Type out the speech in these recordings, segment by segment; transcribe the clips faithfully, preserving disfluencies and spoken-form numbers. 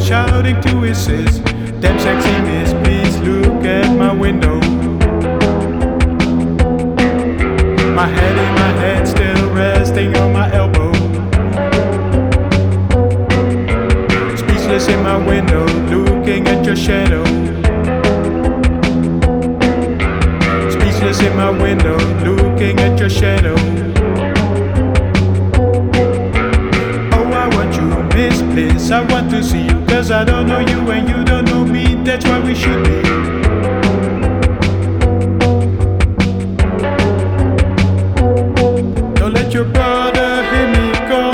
shouting to his sis, damn sexy miss, please look at my window. My head in my head, still resting on my elbow. Speechless in my window, looking at your shadow. Speechless in my window, looking at your shadow. Oh, I want you, Miss Bliss, I want to see you, cause I don't know you and you don't know me, that's why we should be. Don't let your brother hear me go.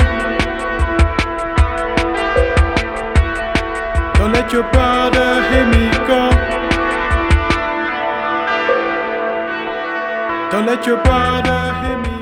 Don't let your brother hear me go. Don't let your brother hear me.